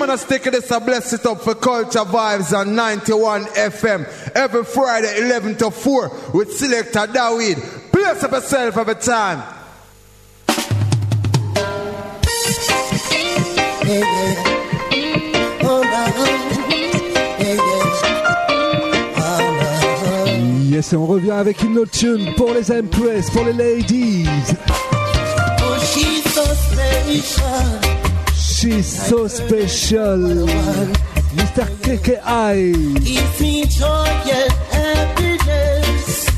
man, stick this, I bless it up for Culture Vibes on 91 FM. Every Friday, 11 to 4, with Selector David. Bless up yourself every time. Yeah, yeah. Oh, no. Yeah, yeah. Oh, no. Yes, et on revient avec une autre tune pour les Empress, pour les ladies. Oh, she's so special. She's so special. Mr. KKI. Gives me joy and happiness,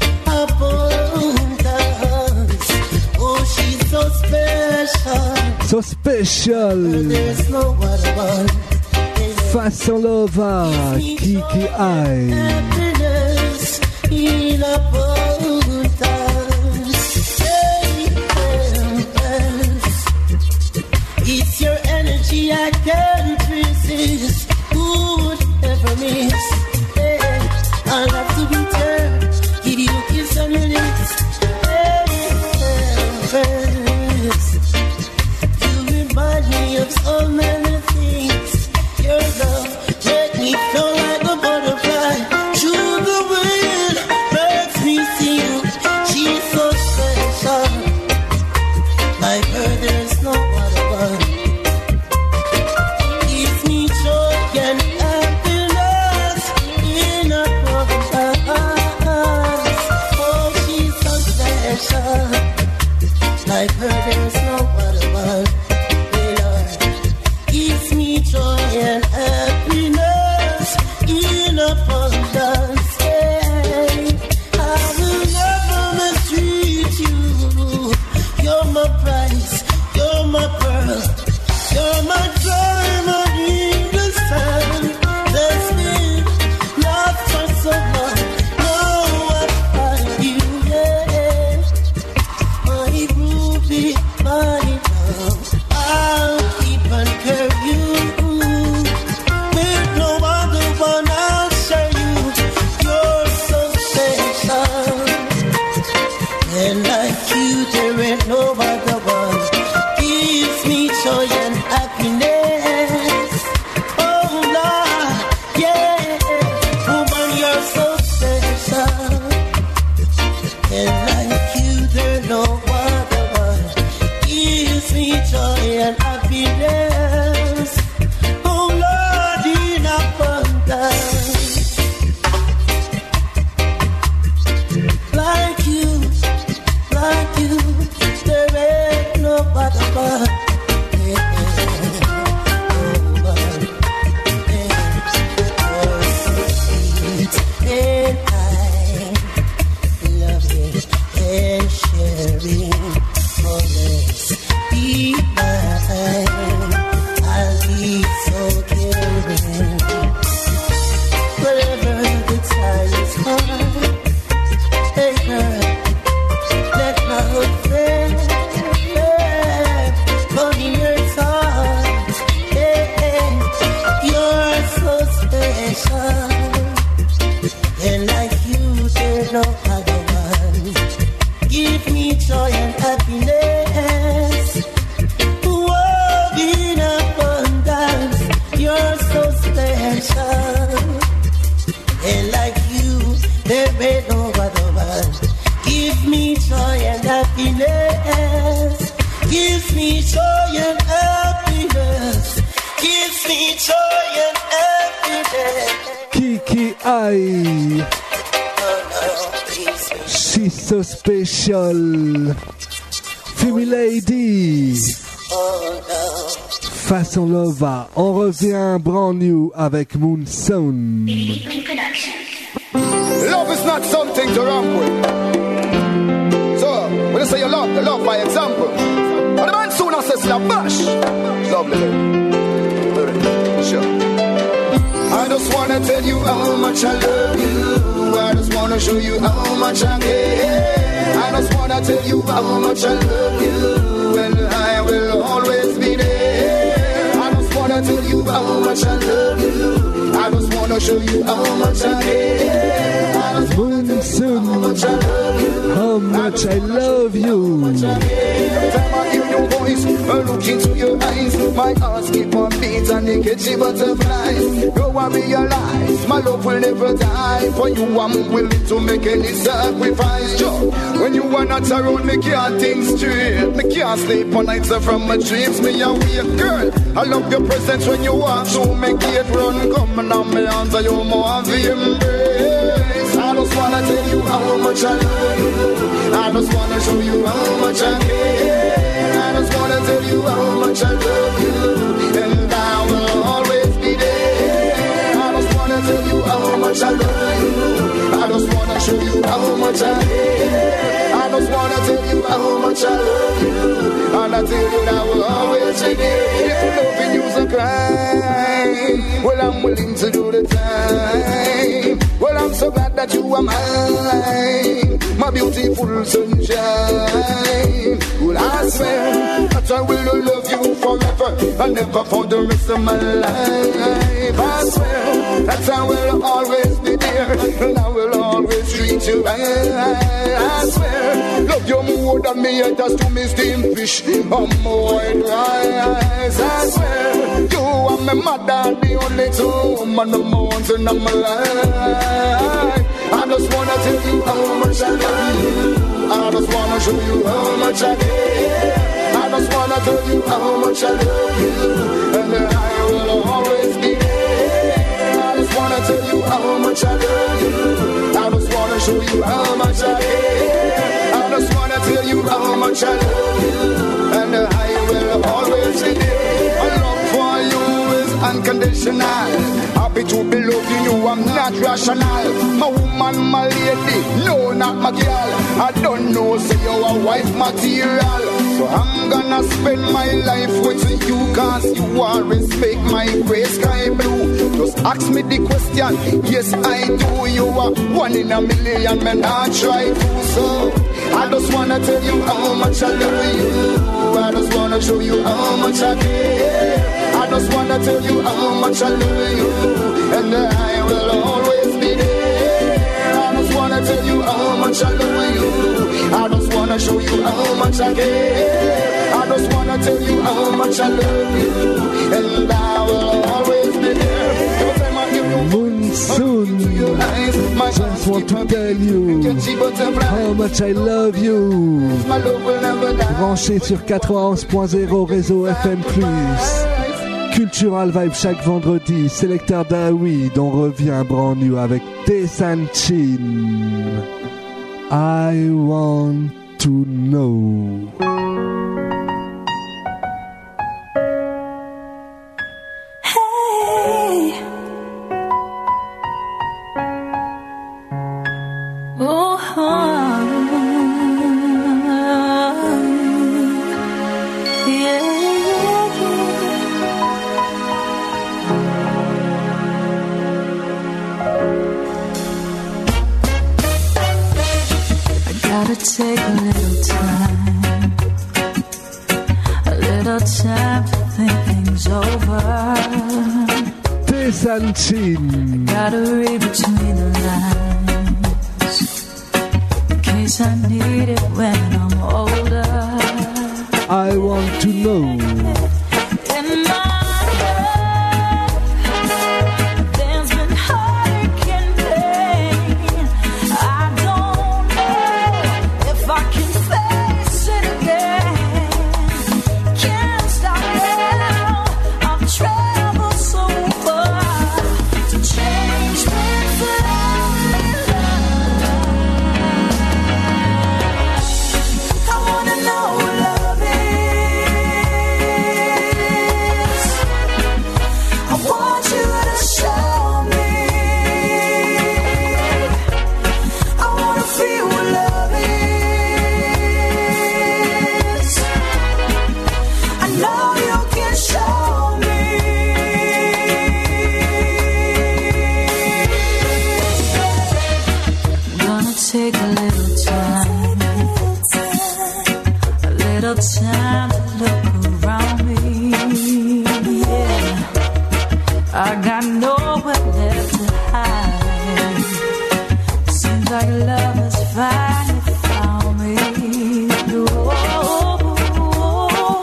abundance. Oh, she's so special. So special. There's no other one. Façon Lova, KKI. Happiness in abundance. It's your energy I can't resist. Who would ever miss? Hey, I'll have to be turned. Give you a kiss on your lips. Hey, you remind me of so many things. Your love make me feel like a butterfly. Through the wind makes me sing. She's so special. Like her, there's no other one. Gives me joy and happiness in abundance. Oh, she's so special. Like her, there's no other one. Hey, Lord, gives me joy and happiness in abundance. Hey, I will never mistreat you. You're my prize, you're my pearl, you're my diamond in the sun. There's been not for so long. Now I find you, yeah. My ruby, my love, I'll keep and curve you. With no other one, I'll share you. You're so special. And like you, there ain't no other one. Gives me joy and happiness. Oh, Lord, yeah. Woman, you're so special. And like you, there's no other one. Gives me joy and happiness. Oh, Lord, in abundance. Like you, there ain't no other one. Yeah. Oh, Lord. Yeah. You're so sweet. And I loving and sharing. Oh, let's be mine. I'll be so caring. Whatever the time is hard. Hey, girl, let my hood fade. Put in your thoughts. Hey, you're so special. And like you, there's no other one. Give me joy and happiness. Whoa, in abundance. You're so special. And like you, there ain't no other one. Give me joy and happiness. Gives me joy and happiness. Gives me joy and happiness. KKI. Oh no, please. She's so special. Femi Lady. Oh no. Façon Lova. On revient brand new avec Moonson. Love is not something to run with. So, when you say you love by example. And the man sooner says, la bash. Lovely. Sure. I just wanna tell you how much I love you. I just wanna show you how much I care. I just wanna tell you how much I love you. And I will always be there. I just wanna tell you how much I love you. I just wanna show you how much I care. I just wanna tell you how much I love you. How much I love you. Tell me you your voice, look into your eyes. My heart skip on beats and they catch the butterflies. Though I realize my love will never die. For you I'm willing to make any sacrifice. Joe, when you are not around, me can't think straight. Me can't sleep on nights from my dreams. Me awake, girl. I love your presence when you walk through. Make it run, coming on me arms, and you more of the embrace. I just wanna tell you how much I love you. I just wanna show you how much I care. I just wanna tell you how much I love you, and I will always be there. I just wanna tell you how much I love you. I just wanna show you how much I care. I just wanna tell you how much I love you, and I tell you that I will always be there. If loving you's a crime, well I'm willing to do the time. Well I'm so glad that you are mine, my beautiful sunshine. Well I swear that I will love you forever and never for the rest of my life. I swear that I will always be there and I will always treat you right. I swear, love you more than me haters to me steamed fish on more rice. I swear, you are my mother, the only two on the mountain of my life. I just wanna tell you how much I love you. I just wanna show you how much I care. I just wanna tell you how much I love you, and I will always be there. I just wanna tell you how much I love you. I just wanna show you how much I care. I just wanna tell you how much I love you, and I will always be there. My love for you is unconditional. Happy to be loving you, I'm not rational. My woman, my lady, no, not my girl. I don't know, say you're a wife material. So I'm gonna spend my life with you, cause you always make my gray sky blue. Just ask me the question, yes I do. You are one in a million, man, I try to. So I just wanna tell you how much I love you. I just wanna show you how much I care. I just wanna tell you how much I love you, and I will always be there. I just wanna tell you how much I love you. I just wanna show you how much I care. I just wanna tell you how much I love you, and I will always be there. Every time I give you Monsoon, just want to tell you how much I love you. Branché sur 91.0 réseau FM+. Cultural Vibe chaque vendredi. Sélecteur Daoud, on revient brand new avec Desanchin. I want to know. Take a little time to think things over. Desanchin. Gotta read between the lines in case I need it when I'm older. I want to know. Take a little time to look around me. Yeah, I got nowhere left to hide. Seems like love has finally found me. Oh,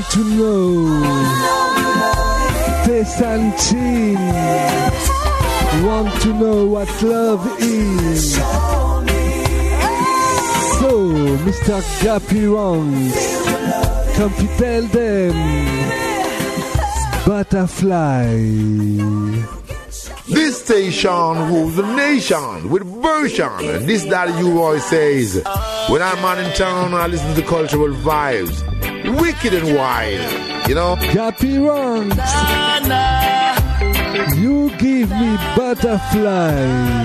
to know. Tessantin want to know what love is. So, Mr. Gappy Ranks, come to tell them. Butterfly. This station rules the nation with version. This that you always says. When I'm out in town, I listen to cultural vibes. Wicked and wild, you know. Gappy Ranks. You give me butterfly.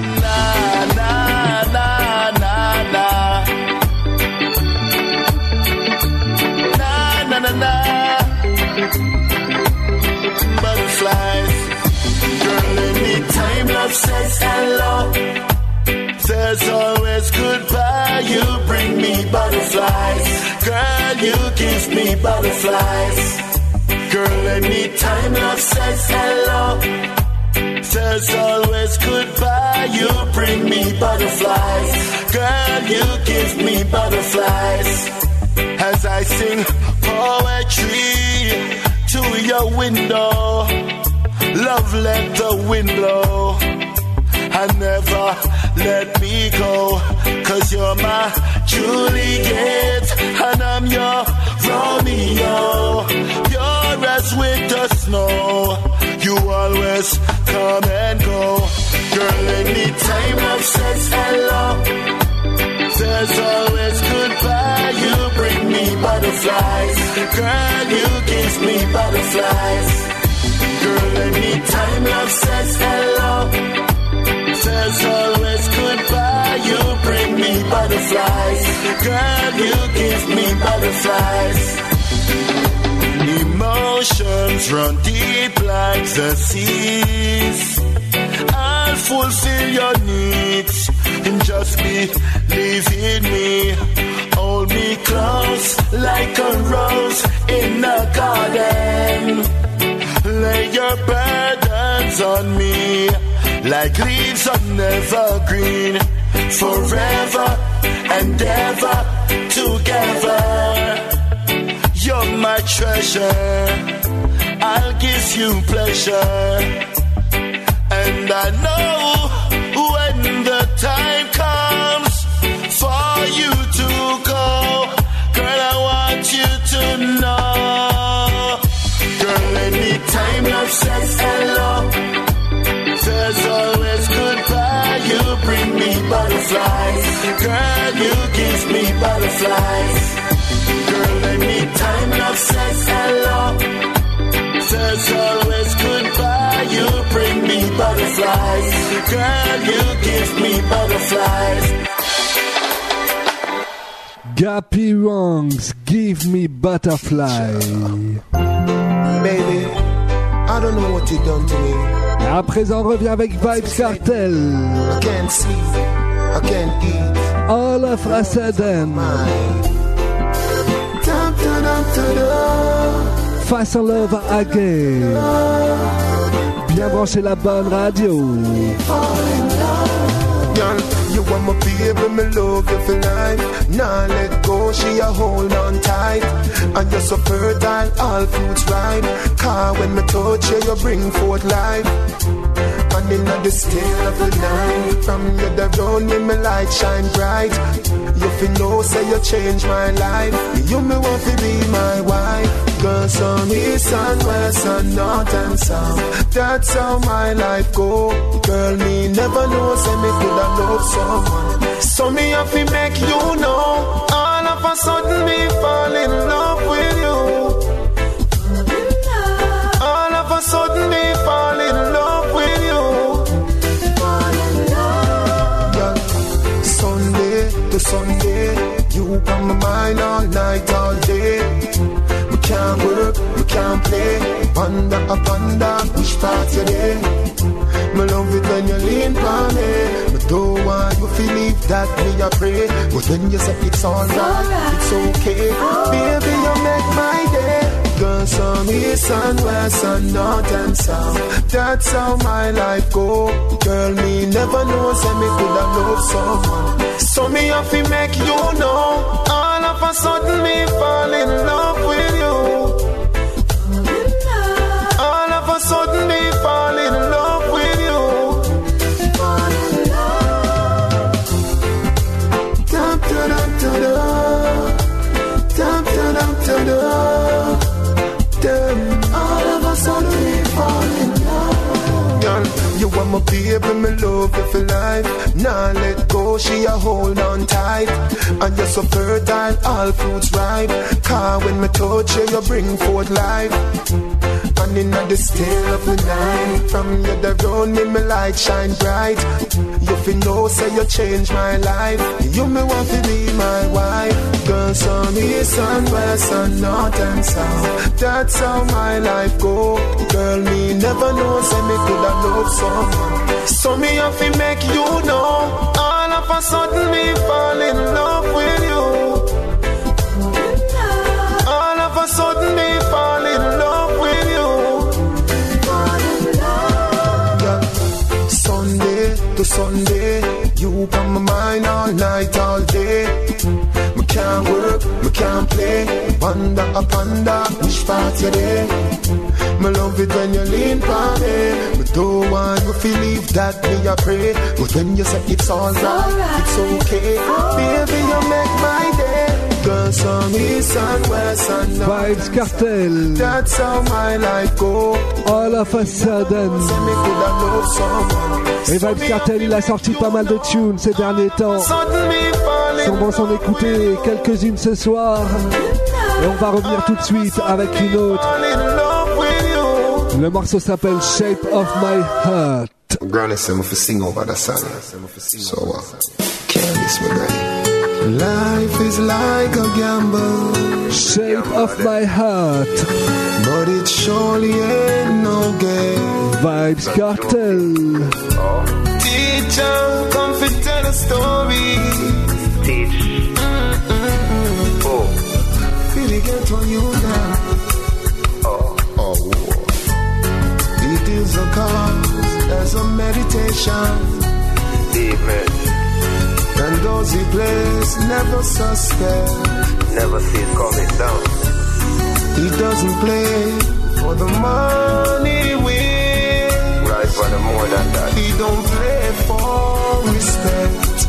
Butterflies, girl, anytime love says hello, says always goodbye. You bring me butterflies, girl. You give me butterflies. Girl, anytime love says hello, says always goodbye. You bring me butterflies, girl. You give me butterflies. As I sing poetry to your window, love, let the wind blow and never let me go. 'Cause you're my Juliet and I'm your Romeo. You're as with the snow, you always come and go. Girl, anytime love says hello, says always goodbye. You bring me butterflies, girl. You give me butterflies. Girl, anytime love says hello, says always goodbye. You bring me butterflies, girl. You give me butterflies. Emotions run deep like the seas. I'll fulfill your needs and just believe in me. Hold me close like a rose in a garden. Lay your burdens on me like leaves on evergreen. Forever and ever together. You're my treasure, I'll give you pleasure. And I know when the time comes for you to go, girl, I want you to know. Girl, anytime love says hello, says always goodbye. You bring me butterflies, girl, you give me butterflies. Girl, anytime love says hello, says always goodbye. You bring me butterflies, girl, you give me butterflies. Gappy Ranks, give me butterfly. Baby, I don't know what you done to me. Et à présent, on revient avec Vybz Kartel. I can't see, I can't eat. All of a sudden. Face en love again. Bien branché la bonne radio. Girl, you want my baby, me love you for life. Nah, let go, she a hold on tight. And you're so fertile, all fruits ripe. Car when me touch you, you bring forth life. And in the still of the night, from you the road, me light shine bright. You feel know, say you change my life. You me want to be my wife. Girl, sun, east and west and north and south. That's how my life go. Girl, me never know, say me could have loved someone. So me have to make you know. All of a sudden me fall in love with you. All of a sudden me fall in love with you. Girl, Sunday to Sunday, you on my mind all night, all day. We can't work, we can't play. Panda a panda, which part you there? Me love it when you lean on me. Me don't want you to leave that me a pray. But when you say it's alright, it's okay. Baby, you make my day. Girl, some east and west and north and south. That's how my life go. Girl, me never know, say me could have loved someone. So me have to make you know. All of a sudden me fall in love with you. baby, me love you for life. Nah, let go, she a hold on tight. And you're so fertile, all fruits ripe. Cause when me touch you, you bring forth life. And in the still of the night, from you the round me, my light shine bright. You feel know, say you change my life. You me want to be my wife. Girl, sun, east and west and north and south. That's how my life go. Girl, me never know, say me could have loved someone. So me have to make you know. All of a sudden me fall in love with you. All of a sudden me fall in love with you. Yeah. Sunday to Sunday, you on my mind all night, all day. Me can't work, me can't play. Panda a panda, which part you there? Me love it when you lean on me. Me don't want you to leave that me a pray. But when you say it's alright, it's okay. Baby, you make my day. Girls from east and west and north. Vibes Cartel. That's how my life go. All of a sudden. Et Vibes Cartel, il a sorti pas mal de tunes ces derniers temps. On va s'en écouter quelques-unes ce soir. Et on va revenir tout de suite avec une autre. Le morceau s'appelle Shape of My Heart. Granny said me for sing over the song. So can't miss me, Granny. Life is like a gamble. Shape of My Heart. But it surely ain't no game. Vibes Cartel. Teacher, come to tell a story. Teach. Oh. Feel it get on you now. Oh. It is a cause, as a meditation. Amen. And those he plays never suspect. Never see it coming down. He doesn't play for the money win. Right for the more than that. He don't play for respect.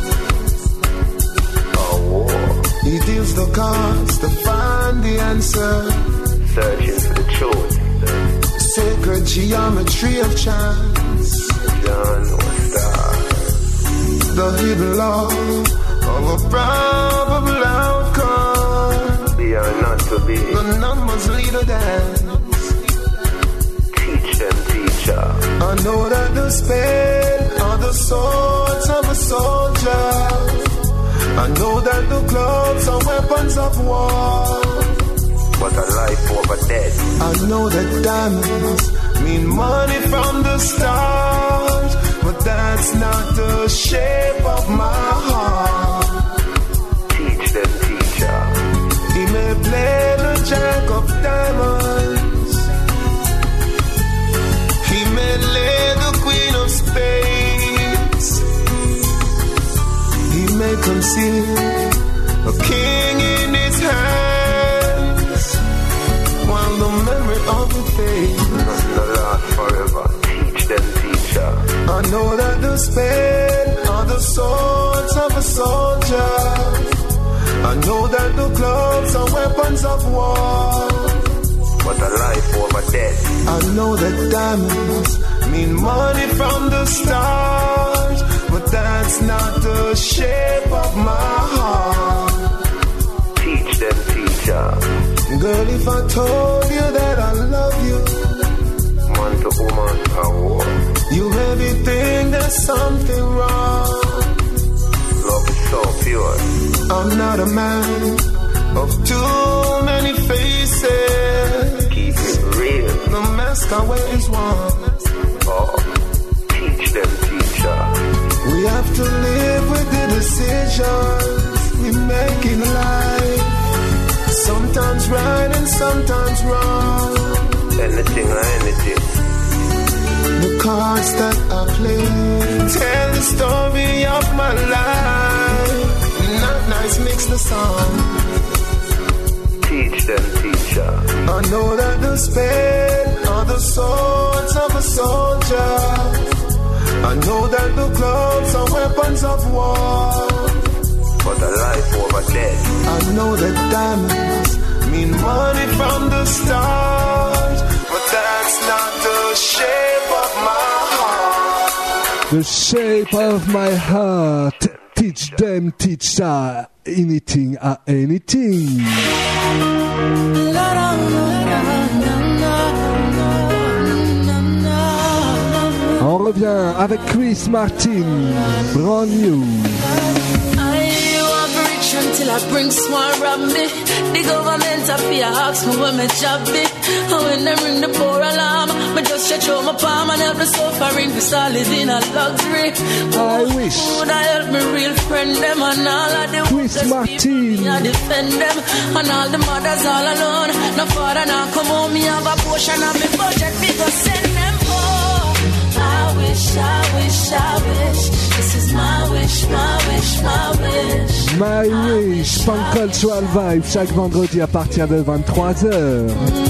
He deals the cards to find the answer. Searching for the truth. Sacred geometry of chance. John Star. The hidden law of a probable outcome. They are not to be. The numbers lead a dance. Teach them, teacher. I know that the spade are the swords of a soldier. I know that the clubs are weapons of war. But a life over death. I know that diamonds mean money from the start. But that's not the shape of my heart. Teach them, teacher. He may play the jack of diamonds. He may lay the queen of spades. He may conceal a king in his hands, while the memory of the fades. Not last forever. Teach them, teacher. I know that the spade are the swords of a soldier. I know that the clubs are weapons of war. But a life over death. I know that diamonds mean money from the start. But that's not the shape of my heart. Teach them, teacher. Girl, if I told you that I love you, man to woman power. You maybe think there's something wrong. Love is so pure. I'm not a man of too many faces. Keep it real. The mask I wear is one. Oh, teach them, teacher. We have to live with the decisions we make in life. Sometimes right and sometimes wrong. Anything or anything. The cards that I play tell the story of my life. Not nice mix the song. Teach them, teacher. I know that the spade are the swords of a soldier. I know that the clubs are weapons of war. But a life over death. I know that diamonds mean money from the start. But that's not the shape of my heart. The shape of my heart. Teach them, teach her. Anything à anything. On revient avec Chris Martin, brand new. Until I bring small rob me. The government a fear ask me where my job be. And when they ring the poor alarm, me just stretch out my palm and help the suffering for solid in a luxury. I wish would I help me real friend them and all of the Chris Martin. I defend them and all the mothers all alone. No father now come home, me have a portion of me budget, me go send them home. I wish, I wish, I wish. This is my wish, my wish, my wish. My wish, Funk Cultural Vibe, chaque vendredi à partir de 23h. I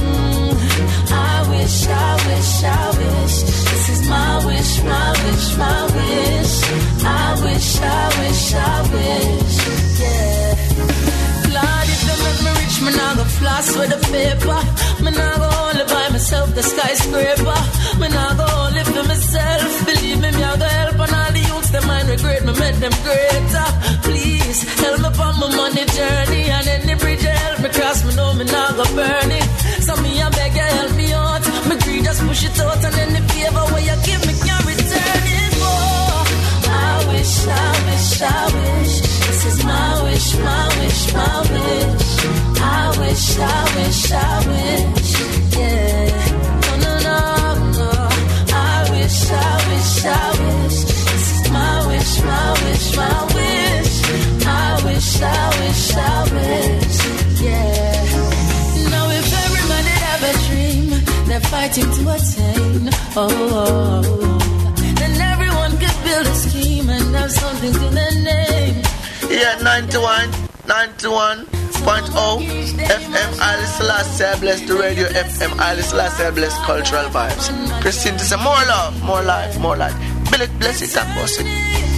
wish, I wish, I wish. This is my wish, my wish, my wish. I wish, I wish, I wish. Yeah. Lord, if you make me rich, me nah go floss with the paper. Me nah go only buy myself the skyscraper. Me nah go only for myself. Believe me, I go help on all the youths. Them mind regret me, make them greater. Please help me on my money journey. And any bridge you help me cross, me know me nah go burn it. So me I beg you help me out. Me greed just push it out, and any favor where you give me can't return it. Oh, I wish, I wish, I wish. This is my wish, my wish, my wish. I wish, I wish, I wish. Yeah. No, no, no, no. I wish, I wish, I wish. This is my wish, my wish, my wish. I wish, I wish, I wish. Yeah. Now if everybody have a dream, they're fighting to attain. Oh, then everyone could build a scheme and have something to their name. Yeah, 91.0 FM Haile Selassie bless the radio. FM Haile Selassie bless cultural vibes. Christine to say more love, more life, more light. Bill it, bless it and boss it.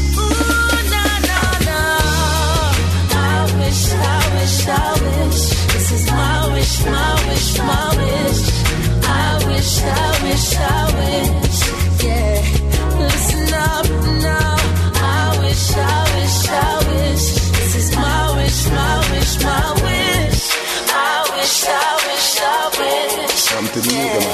I wish, I wish, I wish. This is my wish, my wish, my wish. I wish, I wish, I wish. Yeah, listen up now. I wish, I wish, I wish. This is my wish, my wish, my wish. I wish, I wish, I wish. Come to the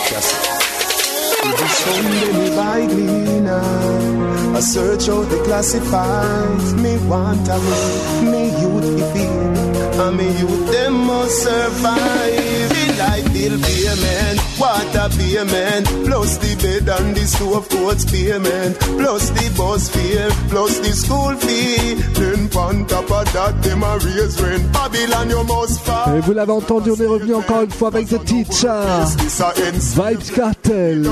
There's so many by me now. I search out the classifieds. Me want a way, me youth be feel. And me youth them must survive. The light bill payment, water payment, plus the bed and the stove coats payment, plus the bus fare, plus the school fee. Then on top of that, them a raise rent. Babylon you must fall. Et vous l'avez entendu, on est revenu encore une fois avec The Teacher, Vibes Cartel,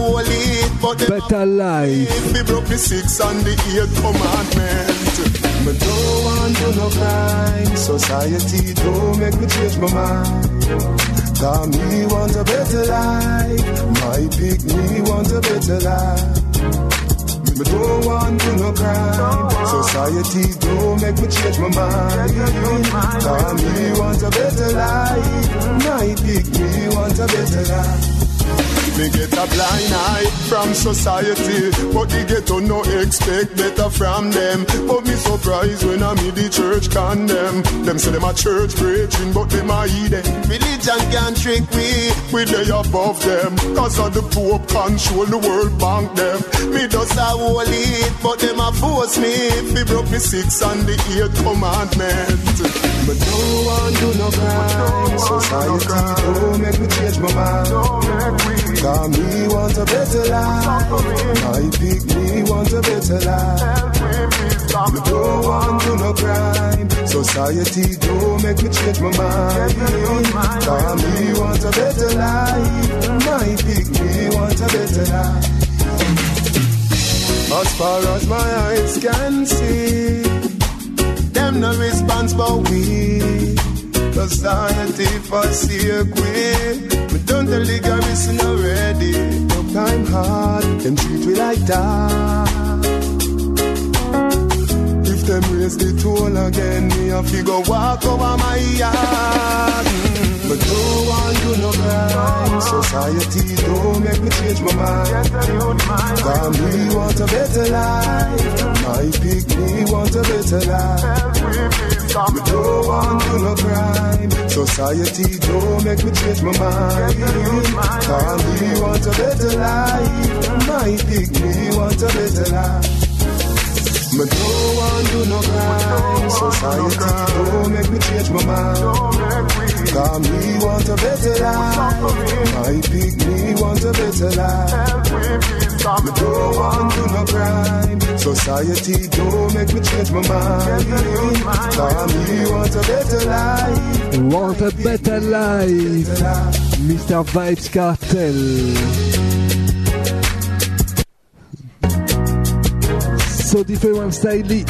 Better Life. We broke the 6th and the 8th commandment. Me don't want to no crime. Society don't make me change my mind. Cause me want a better life. My big me want a better life. Me don't want to no crime. Society don't make me change my mind. Cause me want a better life. My big me want a better life. Me get a blind eye from society, but the ghetto no expect better from them. But me surprised when I meet the church condemn. Them say them a church preaching, but them a heathen. Religion can't trick we lay above them. Cause of the Pope control the World Bank them. Me does a hold it, but them a force me. Fi broke the 6th and the 8th commandment. But don't want to no crime. Society don't make me change my mind. Cause me want a better life. My big me want a better life. Me don't want to no crime. Society don't make me change my mind. Cause me want a better life. My big me want a better life. As far as my eyes can see, them no response but we. Society forsake we. We done the legalism already. No time hard, them treat we like that. If them raise the toll again, me have to go walk over my yard. But don't want to no crime. Society don't make me change my mind. Cause me want a better life. My pick me want a better life. Me don't want to no crime. Society don't make me change my mind. Cause me want a better life. My pick me want a better life. Me don't want to no crime. Society don't make me change my mind. Cause me want a better life. My pick me want a better life. Me don't want to no crime. Society don't make me change my mind. Cause me want a better life. Want a better life. Mr. Vibes Cartel. So different style.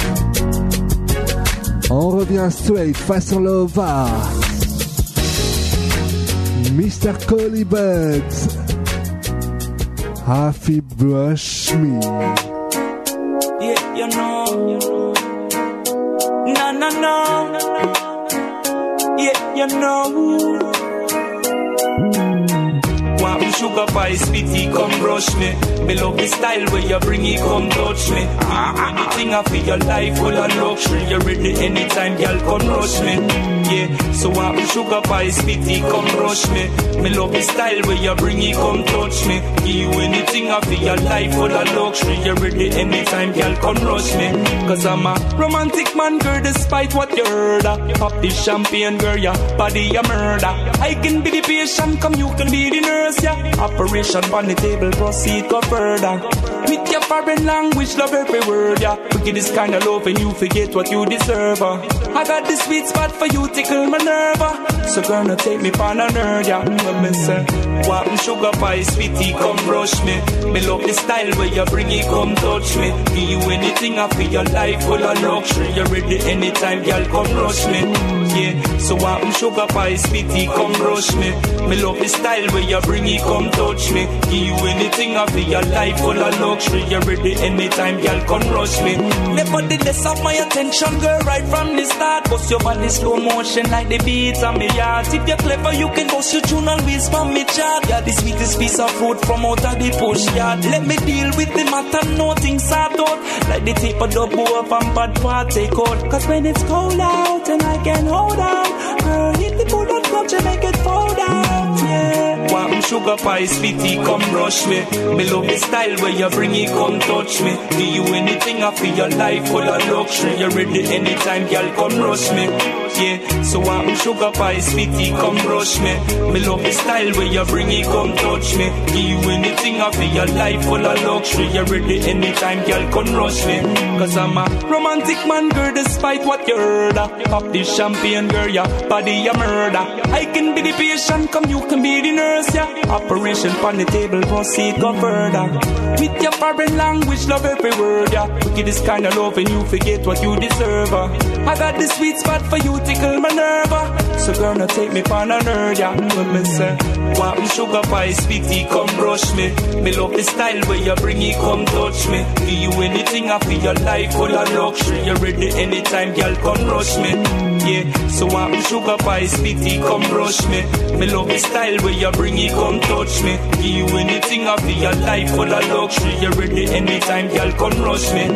On revient straight face en lova. Mr. Collie Buds. Happy brush me. Yeah, you know. No. Yeah, you know. Want me sugar pie, sweetie, come brush me. Me love the style where you bring it, come touch me. Anything I feel your life full of luxury. You ready anytime, girl, come rush me. Yeah, so want me sugar pie, sweetie, come brush me. Me love the style where you bring it, come touch me. Give you anything I feel your life full of luxury. You ready anytime, girl, come rush me. Cause I'm a romantic man, girl, despite what you heard. Pop this champagne, girl, your body a murder. I can be the patient, come you can be the nurse. Yeah. Operation on the table, proceed go further. With your foreign language, love every word, yeah. We get this kind of love and you forget what you deserve. I got the sweet spot for you, tickle my nerve. So girl, now take me for a nerd, yeah. Let me say, want me sugar pie, sweetie, come brush me. Me love the style where you bring it, come touch me. Give you anything I feel your life full of luxury. You ready anytime, girl, come rush me. Yeah, so want me sugar pie, sweetie, come brush me. Me love the style where you bring it, come touch me. Give you anything I feel your life full of luxury. You ready anytime, girl, come rush me. Nevertheless, have my attention, girl, right from the start. Bust your body slow motion like the beats on me yard. If you're clever, you can bust your tune and whiz from me chart. Yeah, the sweetest piece of fruit from out of the push yard. Let me deal with the matter, no things sort out. Like the tape of the bow and bad part take out. Cause when it's cold out and I can hold out, girl, hit the foot and clutch and make it fall down. Yeah, want me sugar pie, sweetie, come brush me. Me love the style where you bring it, come touch me. Do you anything I feel your life full of luxury. You ready anytime, girl, come rush me. Yeah, so want me sugar pie, sweetie, come brush me. Me love the style where you bring it, come touch me. Give you anything I feel your life full of luxury. You ready anytime, girl, come rush me. Cause I'm a romantic man, girl, despite what you heard. Pop this champagne, girl, your body a murder. I can be the patient, come you can be the nurse, yeah. Operation on the table, proceed go further. With your foreign language, love every word, yeah. We get this kind of love and you forget what you deserve. I got the sweet spot for you, tickle my nerve. So girl, now take me for a nerd, yeah. When me say, want me sugar pie, sweetie, come brush me. Me love the style where you bring it, come touch me. Give you anything I feel your life full of luxury. You ready anytime, girl, come rush me. Yeah, so want me sugar pie, sweetie, come brush me. Me love the style where you bring it, come touch me. Give you anything I feel your life full of luxury. You ready anytime, girl, come rush me.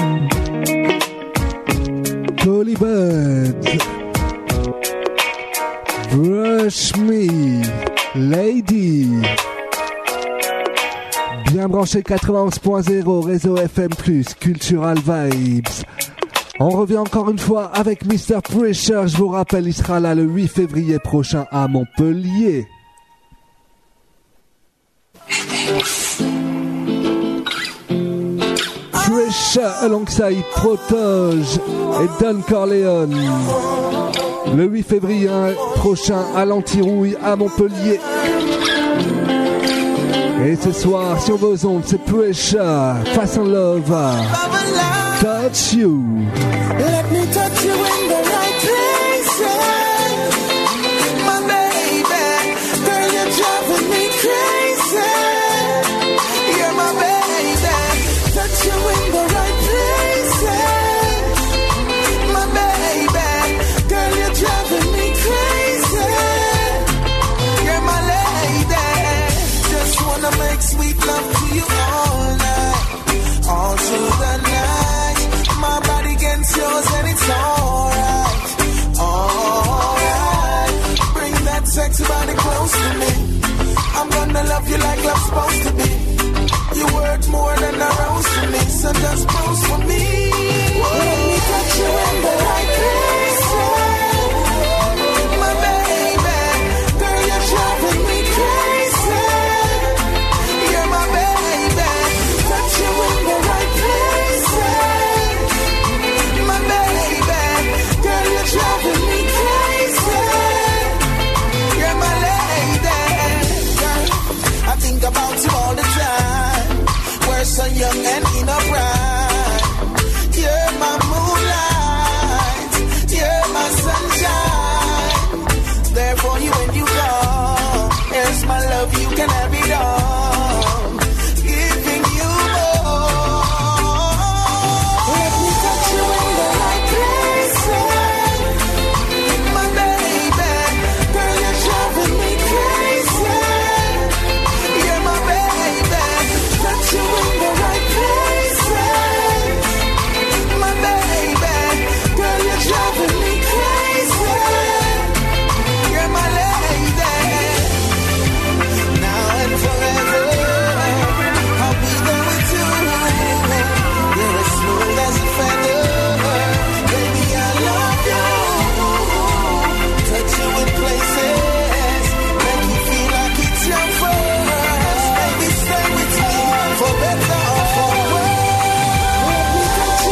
Collie Buds, brush me, lady. Bien branché 91.0, réseau FM+, Cultural Vibes. On revient encore une fois avec Mr. Pressure. Je vous rappelle, il sera là le 8 février prochain à Montpellier. Pressure alongside Protoge et Don Corleone. Le 8 février prochain à l'Antirouille à Montpellier. Et ce soir, sur vos ondes, c'est Pressure, Fast and Love. Touch you. Let me touch you in the right places, my baby. Girl, you're driving me crazy. You're my baby. Touch you in the right places, my baby. Girl, you're driving me crazy. you like love's supposed to be. You worth more than a rose to me, so just pose for me. Let me touch you in the right place, my baby. Girl, you're driving me crazy. You're my baby. Touch you in the right place, my baby. Girl, you're driving me crazy. You're my lady. Girl, I think about you all the time. We're so young and in a pride. You're my moonlight. You're my sunshine. There for you when you come. Here's my love, you can have it all. Giving you more. Let me touch you in the right place, my baby. Girl, you're driving me crazy. You're my baby. Touch you in the right place, my baby. Girl, you're driving me crazy. You're my lady. Now and forever, I'll be there with you. You're as smooth as a feather. Baby, I love you. Touch you in places, make you feel like it's your first. Baby, stay with me, for better or for worse.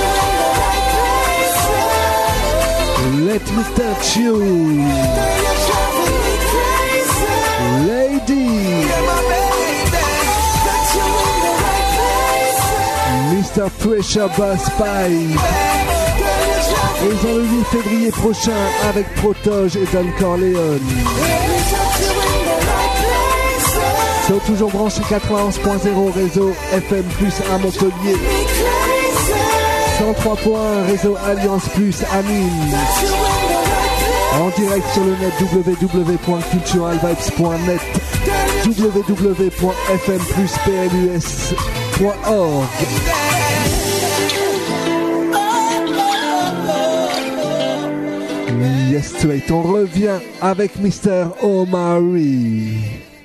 Let me touch you in the right place. Let me touch you, Girl, you're driving me crazy. lady. You're my baby. Touch you in the right place. Mr. Pressure Bass Pipe. Girl, you're driving Et ils ont le 8 février prochain avec Protoge et Don Corleone. me touch you in the right place. Sont toujours branchés 91.0 réseau FM Plus à Montpellier. Me crazy. 103.1 réseau Alliance Plus à Nîmes. Touch you in the right place. En direct sur le net www.culturalvibes.net, www.fmplusplus.org. Yes, wait, on revient avec Mr. Omari.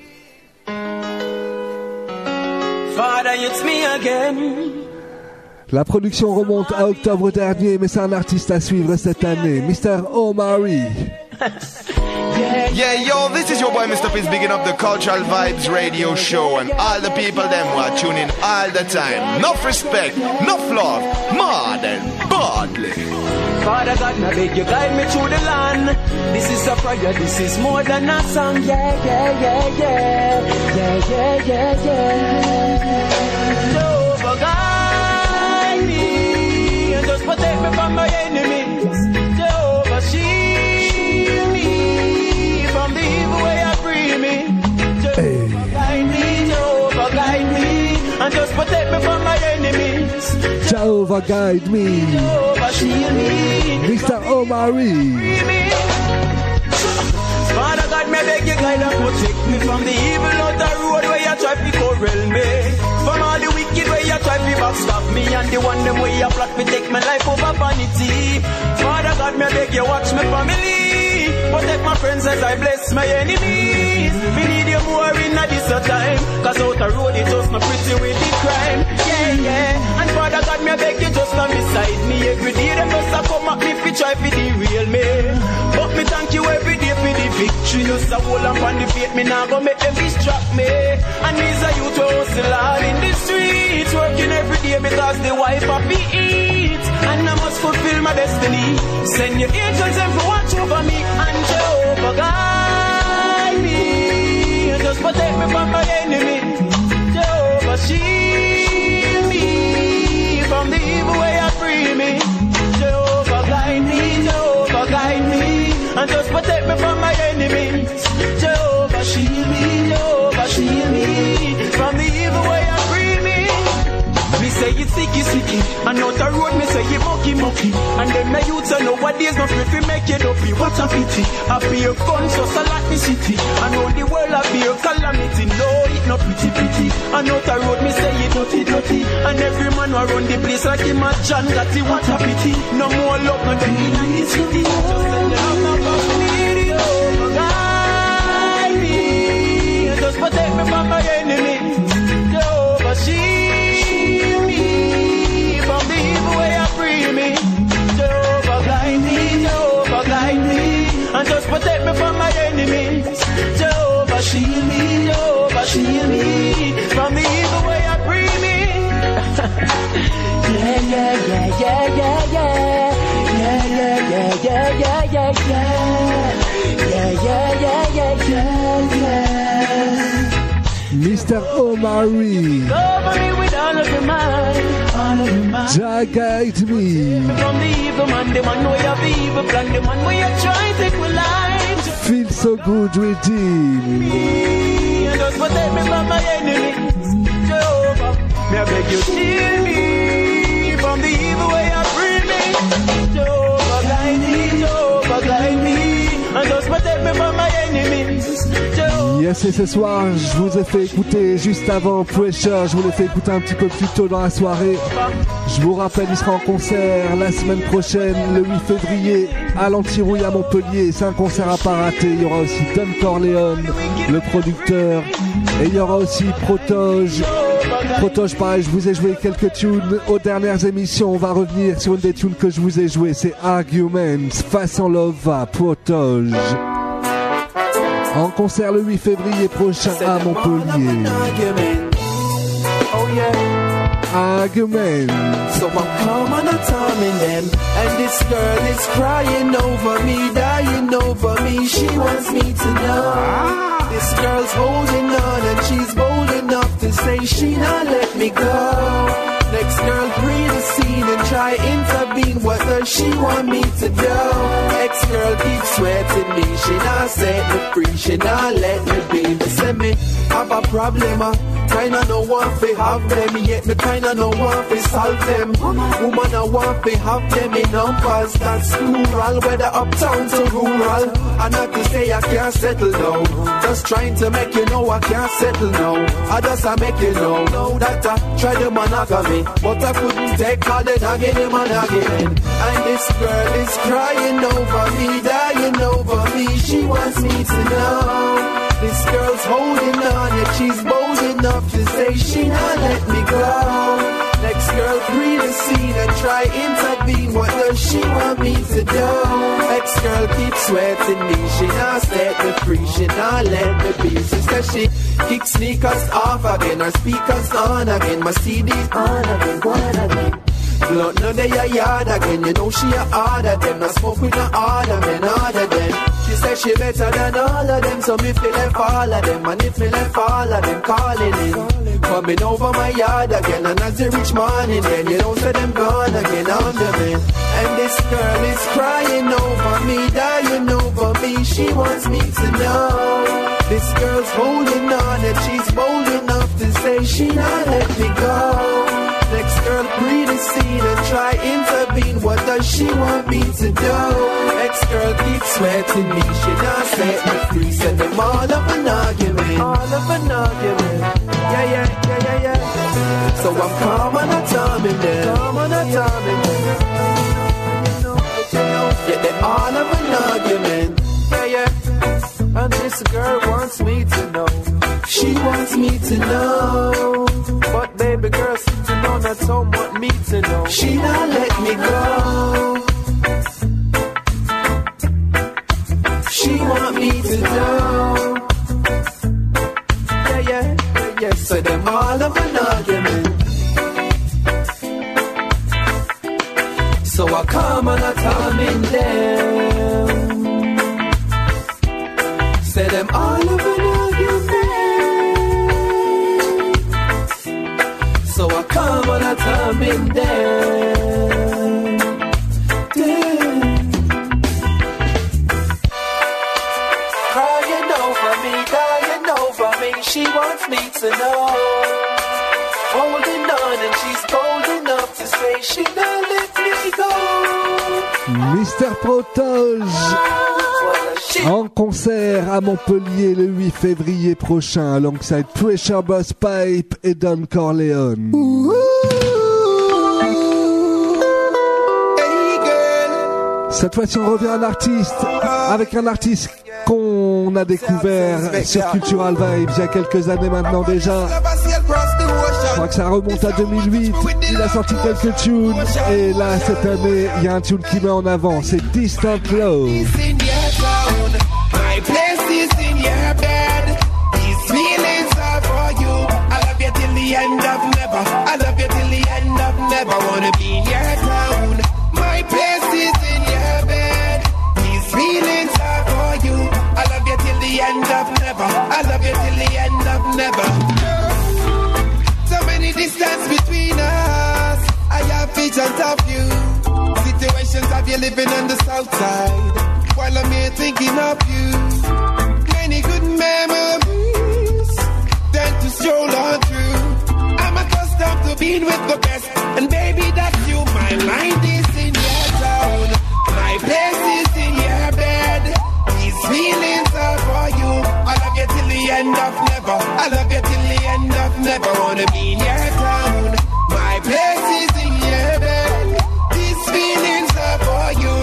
Father, it's me again. La production remonte à octobre dernier, mais c'est un artiste à suivre cette année, Mr. Omari. Yeah, yo, this is your boy Mr. Fizz bigging up the Cultural Vibes radio show and all the people them who are tuning all the time. Enough respect, enough love, more than bodily. Father God, now beg you guide me through the land. This is a prayer, this is more than a song. Yeah, yeah, yeah, yeah. Yeah, yeah, yeah, yeah. Jehovah, guide me and just protect me from my enemies. Jehovah, shield me from the evil way I bring me. Jehovah, guide me, Jehovah, guide me and just protect me from my enemies. Jehovah guide me. Jehovah, shield me. Mr. Omari. Father God, may beg you guide and protect me from the evil out the road where you try to corral me. From all the wicked where you try to backstab me and the one them where you plot to take my life over vanity. Father God, may beg you watch my family. Protect my friends as I bless my enemies. Me need you more in this time, cause out the road it just not pretty with the crime. Yeah, yeah. And Father God, me beg you just come beside me. Every day them just come at me if you try to derail me. But me thank you every day for the victory. You say hold on the faith, me now go make them distract me. And these are youth who hustle hard in the streets, working every day because the wife happy eat. And I must fulfill my destiny. Send your angels and for watch over me. And Jehovah guide me and just protect me from my enemy. Jehovah shield me from the evil way I free me. Jehovah guide me, Jehovah guide me and just protect me from my enemies. Jehovah shield me from the evil way I free me. Me say it's sticky, and out the road me say it's mucky. And then my youth say nowadays no free to make it up. What a pity, I be a gun so salad me city. And all the world I be a calamity. No, it not pretty. And out the road me say it's dirty. And every man who run the place like him a John Gotti. What a pity, no more love, no them in the city. Just send the love about me, guide me, and just protect me from my enemy. Mr. Omari, Jah guide me. From the evil man, the man know you have evil plan, the man where you try to take my life. Feel so good redeemed. And just protect me from my enemies. Jehovah, may I beg you shield me from the evil way you bring me. Jehovah guide me, and just protect me from my enemies. Yes, et ce soir, je vous ai fait écouter juste avant Pressure, je vous l'ai fait écouter un petit peu plus tôt dans la soirée. Je vous rappelle, il sera en concert la semaine prochaine, le 8 février, à l'Antirouille à Montpellier. C'est un concert à pas rater. Il y aura aussi Don Corleone, le producteur, et il y aura aussi Protoge. Protoge, pareil, je vous ai joué quelques tunes aux dernières émissions. On va revenir sur une des tunes que je vous ai jouées, c'est Arguments, Façon Lova, Protoge. En concert le 8 février prochain à Montpellier. Argument. So I'm calm and I'm calming them. And this girl is crying over me, dying over me. She wants me to know. This girl's holding on and she's bold enough to say she not let me go. Next girl breathe the scene and try intervene. What does she want me to do? Ex-girl keeps sweating me. She not set me free. She not let me be. They say me have a problem. Kinda no one fi have them, yet me kinda no one fi solve them. Woman I want fi have them in numbers. That's plural, whether uptown to rural. And not to say I can't settle down. Just trying to make you know I can't settle now. I just make you know that I tried the monogamy, but I couldn't take all the nagging him and nagging. And this girl is crying over me, dying over me. She wants me to know. This girl's holding on, yet she's bold enough to say she not let me go. Next girl breathe the scene and try intervene. What does she want me to do? Next girl keeps sweating me. She not set me free. She not let me be. She says she kick sneakers off again. Her speakers on again. My CD on again. Go on again. Blunt no day a yard again. You know she a harder them. Not smoke with no harder men, harder them. She said she better than all of them. So me feel left all of them. And if me left all of them calling in, coming over my yard again. And as the rich morning then, you don't say them gone again. I'm the man. And this girl is crying over me, dying over me. She wants me to know. This girl's holding on and she's bold enough to say she not let me go. Next girl breathe the scene and try intervene. What does she want me to do? Ex-girl keeps sweating me. She not set me free. Send them all of an argument. All of an argument. Yeah. So I'm calm and I'm calming them. Calm and I'm calming them. Yeah, they're all of an argument. Yeah. And this girl wants me to know. She wants me to know. But baby girl seems to know not so much me to know. She not let me go. She want me to know. Yeah. So them all of an argument. So I come and I calm in them. Say them all of an argument. So I come and I come in there. Crying over me, dying over me. She wants me to know. Holding on and she's bold enough to say she not let me go. Mr. Protoge en concert à Montpellier le 8 février prochain, alongside Pressure Boss Pipe et Don Corleone. Cette fois-ci, on revient à un artiste, avec un artiste qu'on a découvert sur Cultural Vibes il y a quelques années maintenant déjà. Je crois que ça remonte à 2008. Il a sorti quelques tunes et là, cette année, il y a un tune qui met en avant, c'est Distant Love. My place is in your bed. These feelings are for you. I love you till the end of never. I love you till the end of never. Wanna be in your town. My place is in your bed. These feelings never. So many distance between us. I have visions of you. Situations of you living on the south side, while I'm here thinking of you. Many good memories tend to stroll on through. I'm accustomed to being with the best, and baby, that's you. My mind is in your town. My place is in your bed. These feelings are for you. I love you till the end of never. I love you till the end of never. Wanna be in your town. My place is in your bed. These feelings are for you.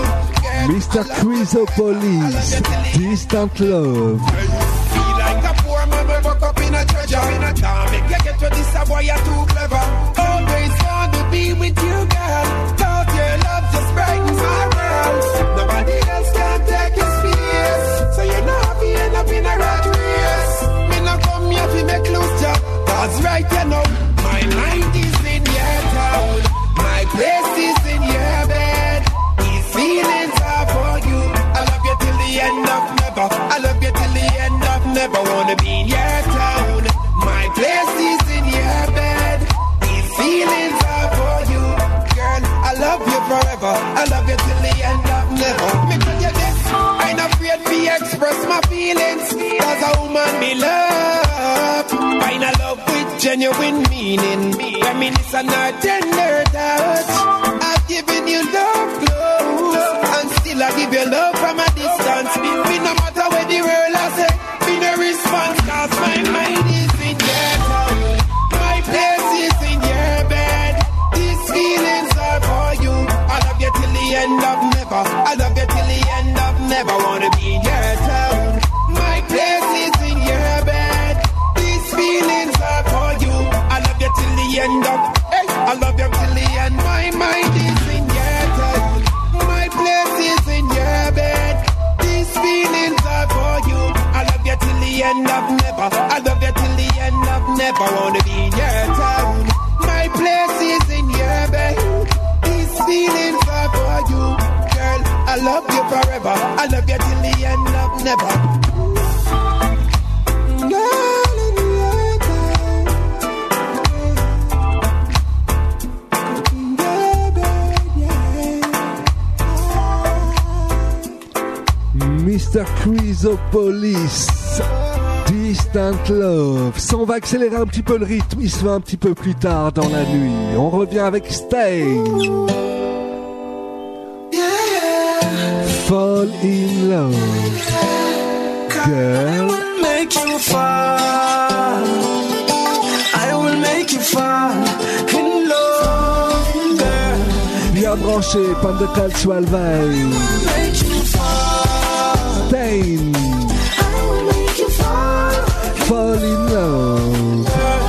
Mr. Chrysopolis, Distant Love. Feel like a poor man will fuck up in a treasure. In a time, make you get to this, boy, you're too clever. Always want to be with you, girl. Thought your love just brightens my world. Nobody else can take your space. So you're not happy, end up in a rat race. Me not come here to make loose job. Cause right, you know, my mind is in your town. My place is in your bed. These feelings are for you. I love you till the end of never. I love you till the end of never. Wanna be in your town. My place is in your bed. These feelings are for you. Girl, I love you forever. I love you till the end of never. Me tell you this, I ain't afraid to express my feelings. Cause a woman me love. Find a love with genuine meaning. Reminiscence and tender touch. I've given you love close, and still I give you love from a distance. Me no matter where the world I say, me no response. Cause my mind is in your town. My place is in your bed. These feelings are for you. I love you till the end of never. I love you till the end of never. Wanna be in your town. My place is in your bed. These feelings are for you. I love you till the end of. Hey, I love you till the end. My mind is in your town. My place is in your bed. These feelings are for you. I love you till the end of never. I love you till the end of never. Wanna be in your town. My place is in your bed. These feelings are for you. Girl, I love you forever. I love you till the end of never. Mr. Chrysopolis, Distant Love. Ça, on va accélérer un petit peu le rythme, il se fait un petit peu plus tard dans la nuit. On revient avec Stay. Fall in love. Girl. Make you fall. I will make you fall in love, girl. Bien branché, Panda Cultural Vibe. Make you fall. Stain. I will make you fall. Fall in love.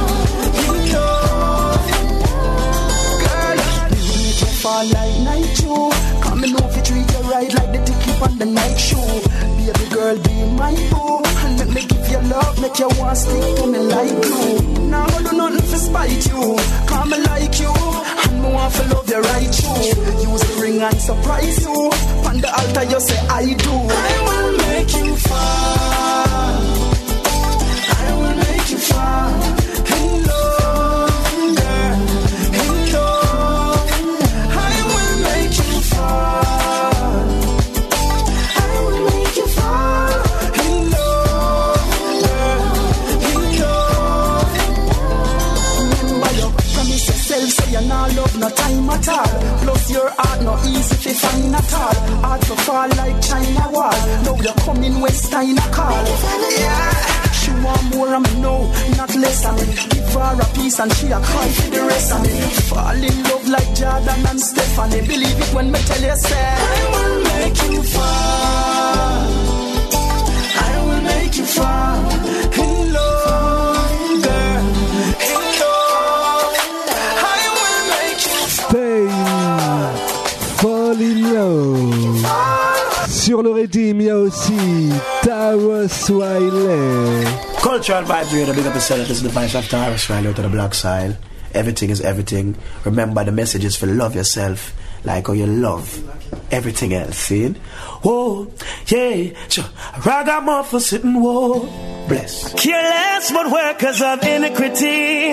Fall like night show. Coming over treat you right like the ticket on the night show. Baby girl, be my boo. And let me give you love, make you want stick to me like glue. Now I do nothing for spite you. Call me like you. And me want to love you right you. Use the ring and surprise you. On the altar you say I do. I will make you fall. I will make you fall. In love, girl. In love. I will make you fall. I will make you fall. In love, girl. In love. Remember your promise yourself, say you're not love no time at all. Plus your heart no easy to find at all. Hard to fall like China wall. Now you're coming West China call. Yeah. She want more of me now, not less of me. Give her a piece and she a cry for the rest of me. Fall in love like Jordan and Stephanie. Believe it when me tell you say I will make you fall. I will make you fall. In love, girl. In love. I will make you Stay. Fall in love. Sur le Redeem, il y a aussi Tarrus Riley. Cultural Vibes Radio, big up yourself. This is the voice of Tarrus Riley out of the Black Soil. Everything is everything. Remember, the message is for love yourself like how you love everything else. See? Whoa, yeah, sure. Ragamuffin sitting, whoa. Bless. Careless but workers of iniquity.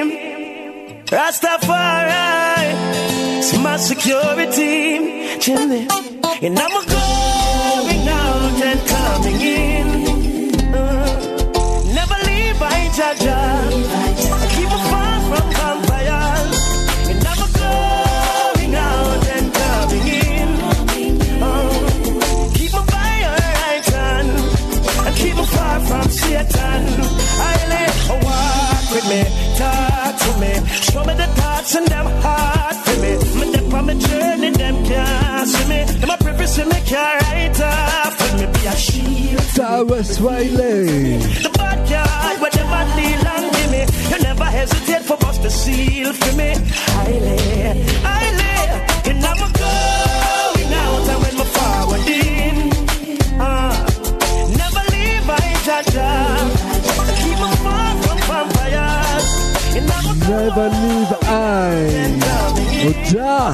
Rastafari, it's my security. Chimney. And I'm going out and coming in. Never leave by Jaja. Keep me far from vampires. And I'm going out and coming in. Keep me by your right hand. And keep me far from Satan. I lay a walk with me, talk to me, show me the thoughts and them heart for me. Me dip on my journey, them can't see me. Them a preface me can't write off for me. Be a shield. Towers Wiley. The bad guy, where them a deal and with me. You never hesitate for bust the seal for me. I lay, and I'm going out and when my forward in. Never leave my Jaja. Keep me far from vampires. Never leave I. Oja.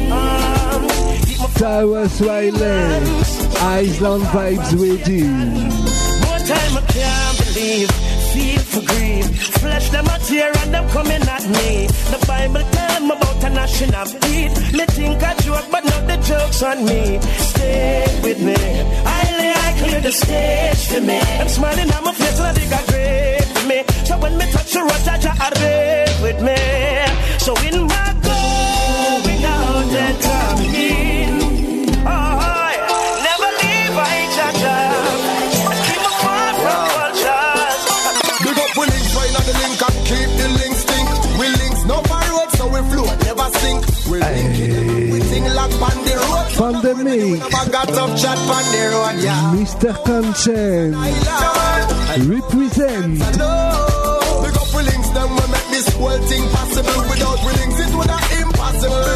Towers Wiley. Island Vibes with you. More time I can't believe. Feel for grief. Flesh them a tear and them coming at me. The Bible tell them about a national beat. Me think a joke but not the joke's on me. Stay with me. I clear the stage for me. I'm smiling at my face and I think I great for me. So when me touch the road, Jaja arrive with me. So in my going out and coming in. Never leave I Jaja. Keep me far from vultures. Big up we links right on the link and keep the links stink. We links no far road so we float never sink. We link it we sing like on the road. Pandemic. Never got up chat on the road, yeah. Mr. Conscience. Represent. Big up we links them we make this whole thing possible. Without we links it would have impossible.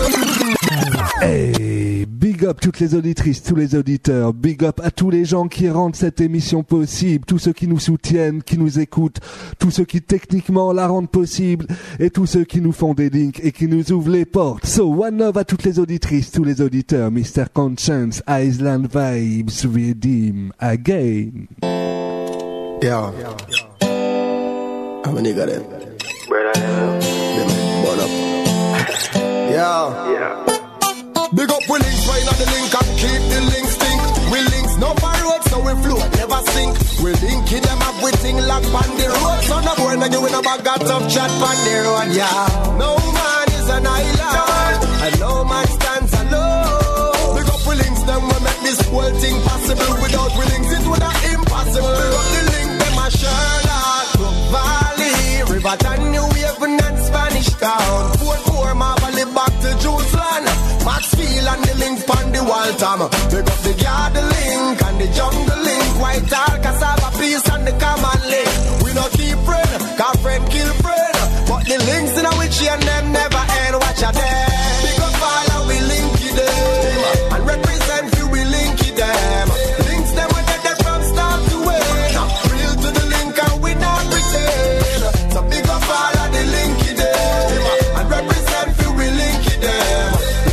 Hey, big up toutes les auditrices, tous les auditeurs, big up à tous les gens qui rendent cette émission possible, tous ceux qui nous soutiennent, qui nous écoutent, tous ceux qui techniquement la rendent possible et tous ceux qui nous font des links et qui nous ouvrent les portes. So, one love à toutes les auditrices, tous les auditeurs, Mr. Conscience, Island Vibes, Redeem Again. Yeah. I'm a nigga then. Yeah. Big up we links right on the link and keep the links stink. We links no far road so we float never sink. We linking them up with thing like on the road. So no boy no give a bag got tough chat on the road. Yeah. No man is an island and no man stands alone. Big up we links them we make this whole thing possible. Without we links it would have impossible. Big up the link them a Sherlock, Brook Valley, Riverton, New Haven and Spanish Town. Fort Marley back to Jerusalem. Maxfield and the link on the wall time. Pick up the garden link and the jungle link. White all cassava peace and the common link. We no keep friend, cause friend kill friend. But the links in a witchy and them never end. Watch out there. Pick up all and we link it them. And represent you we link it them. Links them when they're from start to end. Real to the link and we not pretend. So pick up all and the link it them. And represent you we link it them.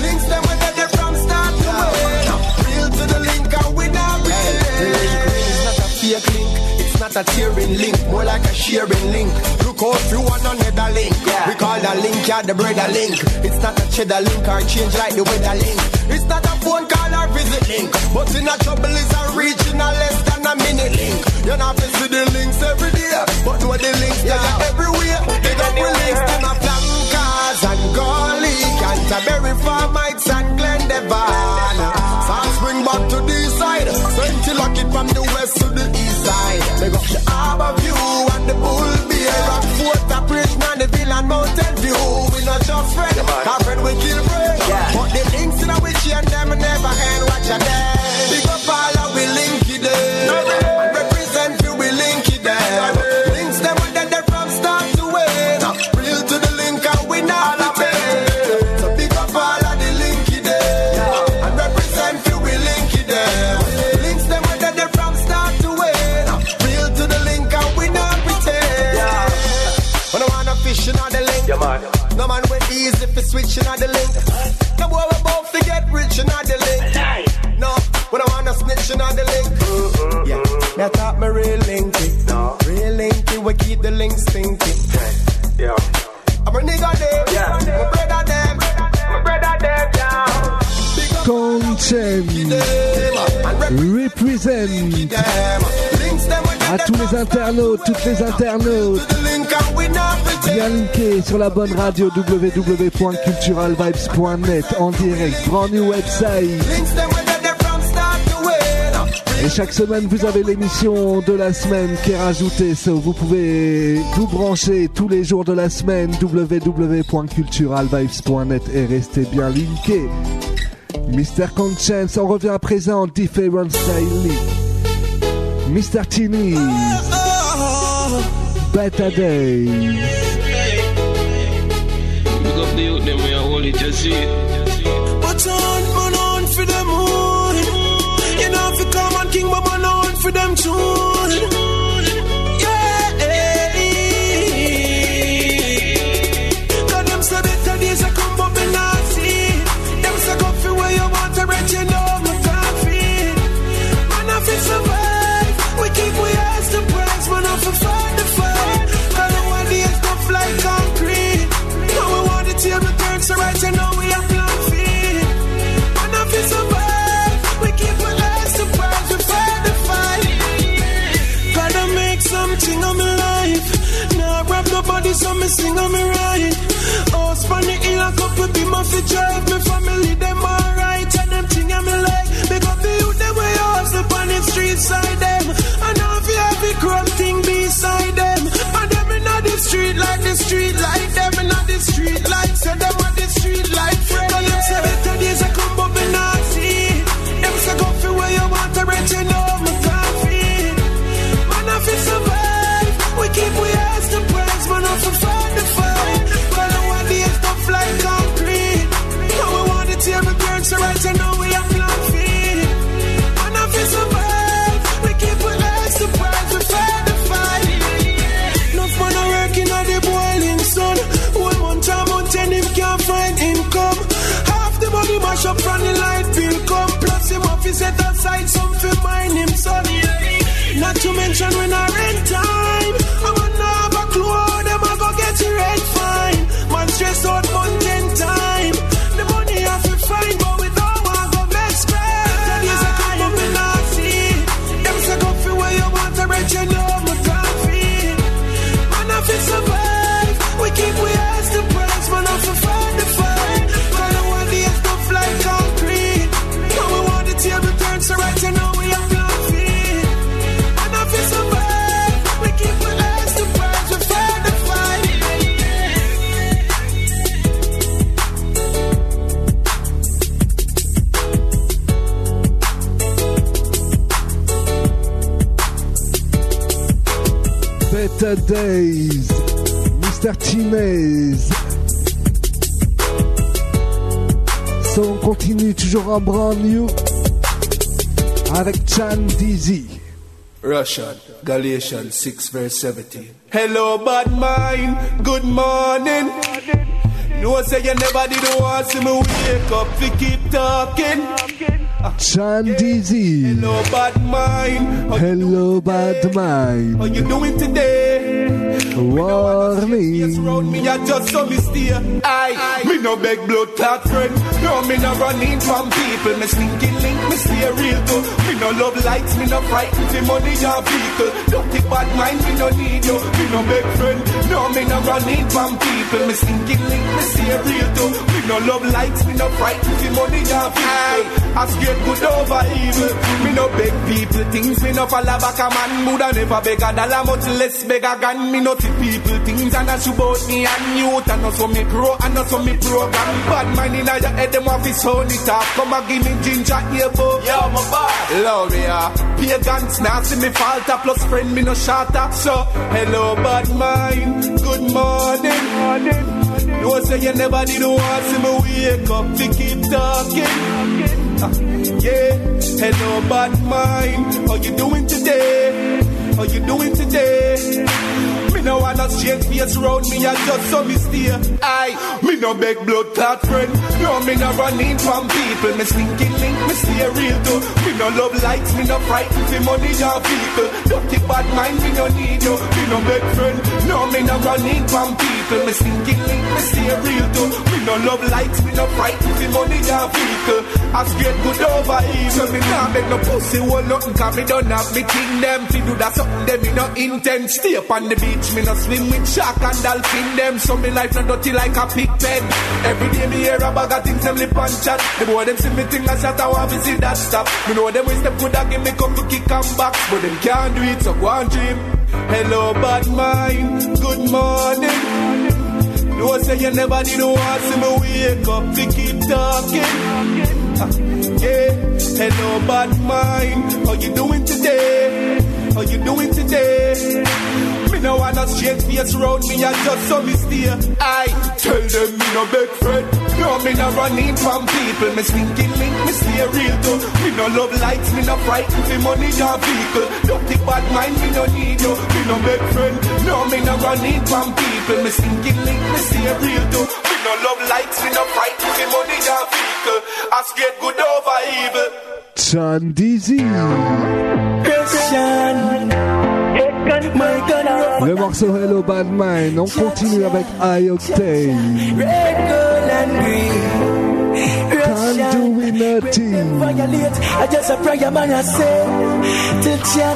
A tearing link, more like a sharing link. Look out if you want another link. We call that link, yeah, the brother link. It's not a cheddar link or change like the weather link. It's not a phone call or visit link. But in a trouble is a reaching a less than a minute link. You're not to see the links every day, but know the links that are everywhere. They got the links to my flankers and Gully, Canterbury, Farmites and Glendevon. South Spring back to the side, St. Lockett from the west to the east side. They got the Harbour View and the Bull Beer, Rockfort, Operation and the Ville and Mountain View. We not just friend, our friend we kill friend. But the links in a witch and them never end. Watch out there. Big up all and we link it there. And represent you, we link it there. Links them with them from start to end. Real to the link and we not pretend. So big up all and the link it there. And represent you, we link it there. Links them with them from start to end. Real to the link and we not pretend. When I wanna fish in on the link. Yeah, man. No man with easy for switching on the link. No boy we both to get rich in on the link. No, when I wanna snitch in on the link. Yeah, me thought me real link it. Real we keep the links thinking. Yeah. I'm a nigga there, yeah. I'm a brother them, yeah. Conscience represent à tous les internautes, toutes les internautes bien linkés sur la bonne radio www.culturalvibes.net en direct, brand new website. Et chaque semaine vous avez l'émission de la semaine qui est rajoutée, vous pouvez vous brancher tous les jours de la semaine www.culturalvibes.net et restez bien linkés. Mr. Conscience, on revient à présent, Different Style. Mr. Tini, Better Days. Look up the youth, them way I hold it, just see it. But on for the moon. You know if you come on king, but man on for them tune. Yeah. Cause them say better days I come up and I see. Them say go for where you want to reach, you know my coffee. Man I feel survive. We keep we ask the price, man I feel find the fight. Cause the one day stuff like concrete. Now we want the table turn so right, you know we have plan feet. Man I feel survive. We keep we ask the price, we find the fight. Gotta make something of my life. Now rap nobody, so me sing on me right. Oh, span the hill and couple be my fi drive. Me family them alright, and them thing I me like. Make up the youth them way hustle on the street side them. And now if you have a crumb thing beside them. And them in the street like the street light. Them in the street light, so them on the street light friend. And them say better days I come up and I see. Them say go for where you want to reach, you know my coffee. Man I feel survive. We keep we ask the price, man I feel find the fight. Cause the one day stuff like concrete. Now we want the table turn so right, you know we have plan feet. Man I feel survive. We keep we ask the price, we find the fight. Enough man a working on the boiling sun. 1 month a month and him can't find income. Half the money mash up from the light bill come. Plus him off he set aside some for mine him son. Not to mention when I rent time. I'm gonna have a clue how them I go get it red fine. Man stress out month in time. The money I feel fine, but we don't want to make spread. The days I come up and I see. Them say go for where you want to reach, you know my coffee. Man I feel survive. We keep we ask the price, man I feel find the fight. Cause the one day stuff like concrete. Now we want the table turn so right, you know we have plan feet. Man I feel survive. We keep we ask the price, we find the fight. Better Days, Mr. Chinese. So on continue toujours en brand new avec Chan Dizzy. Russian, Galatians 6 verse 17. Hello bad mind, good morning. No say you never did want to see me wake up, we keep talking. Chan Dizzy. Hello bad mind. Hello bad mind. How you doing today? Warning. Yes, round me, I just saw me steer. Me no beg blood clot friend. No, me no running from people. Me slinking link, me stay real too. Me no love likes, me no frightened for money or vehicle. Don't take bad mind, me no need you. Me no beg friend. No, me no running from people. Me slinking link, me stay real too. Me no love likes, me no frightened for money or vehicle. I scared good over evil. Me no beg people things. Me no follow back a man. Woulda never beg a dollar, much less beg a gun. Me no people things and that's about me and youth and also me grow and also me program. Bad mind in your head, them off his own it off. Come and give me ginger here, bro. Yo, my boy. Love ya. Pagans now see me falter plus friend me no shatter. So, hello bad mind, good morning. No say you never did want see me wake up to keep talking. Yeah, hello bad mind. How you doing today? How you doing today? Me no wanna straight face round me, I just so me steer. Me no beg blood clot friend. No, me no running from people. Me slinking link, me stay real too. Me no love lights, me no frightened for money or vehicle. Dirty bad mind, me no need you. Me no beg friend. No, me no running from people. Me slinking link, me stay real too. Me no love lights, me no frightened for money or vehicle. I straight good over evil. Me nah make no pussy hold nothing, cause me don't have me king them. To do that something them me no intend. Stay up on the beach, me no swim with shark and dolphin them. So me life no dirty like a pig pen. Every day me hear a bag of things them lip and chat. The boy them see me thing and shot, I want to see that stop. Me know them with step good and give me come to kick and back. But them can't do it, so go and dream. Hello bad mind, good morning. No say you never need to want see me wake up to keep talking. Yeah, hello bad mind, how you doing today? How you doing today? Me no wanna straight face round me, I just so me steer. I tell them me no beg friend. No, me no running from people. Me slinking link, me stay real too. Me no love lights, me no frightened for money or vehicle. Dirty bad mind, me no need you. Me no beg friend. No, me no running from people. Me slinking link, me stay real too. Me no love lights, me no frightened for money or vehicle. I straight good over evil. John Dizzy. Le morceau Hello Bad Mind. On continue avec I-Octane. Can't do with nothing. I just a prayer man I say to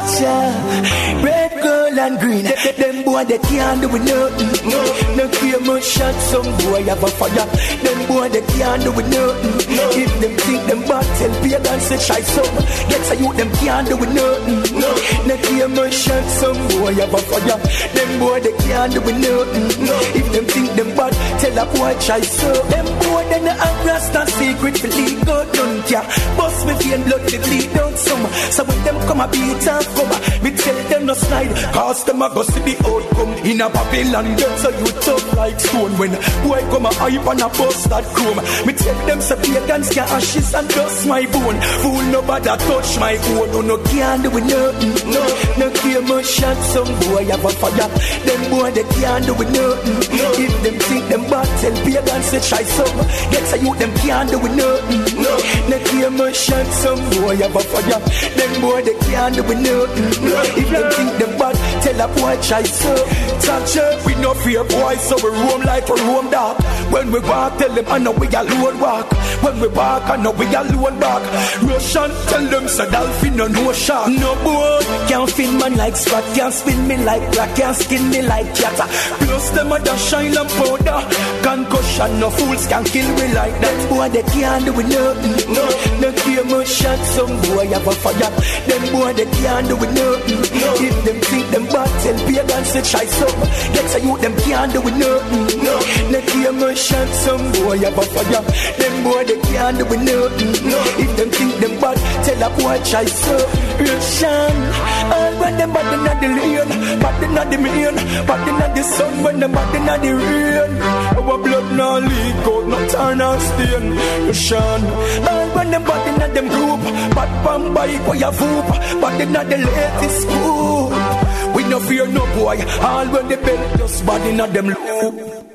cha-cha. Red, gold and green. Them boy they can't do with nothing. No fear much shot, some boy have a fire. Them boy they can't do with nothing. If them think them bad, tell pagan say try some. Get a youth them can't do with nothing. No fear much shot, some boy have a fire. Them boy they can't do with nothing. If them think them bad, tell a boy try some. Them boy then the Rasta secret for lead go none care. Bust me vein blood to bleed down some. So when them come a beat and cover, me tell them no slide. Cause them a go see the outcome in a Babylon. Get so you tough like stone. When boy come a hype and a bust that chrome, me tell them so pagans can ashes and dust my bone. Fool nobody touch my own. No can't do with nothing. No care much shot, some boy have a fire. Them boy they can't do with nothing. If them think them bad, tell pagans say try some. Get so you them can't do with nothing. No care much shot, some boy have a fire. Them boy they can't do with nothing. If them think them bad, tell a boy try so. Touch it, we no fear boy, so we roam like a roam dog. When we walk, tell them I know we alone walk. When we walk, I know we alone back. Russian, tell them so dolphin no shark. No boy can't fin man like spot, can't spin me like black, can't skin me like cat. Plus them a dash shine and powder. Concussion, no fools can kill me like that. Boy they can't do with nothing. No care much shot, some boy have a fire. Them boy they can't do with nothing. If them think them bad, tell pagans say try some. Get a youth them can't do with nothing. No care much shot, some boy have a fire. Them boy they can't do with nothing. If them think them bad, tell a boy try some. Russian, all when them bad in the lane, bad in the main, bad in the sun, when them bad in the rain. Our blood no leak out, no turn or stain. Russian, all when them bad in them group, bad bam bike or ya voop, bad in the latest school. We no fear no boy, all when they bend just bad in them loop.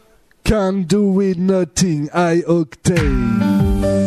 Can't do with nothing, I-Octane.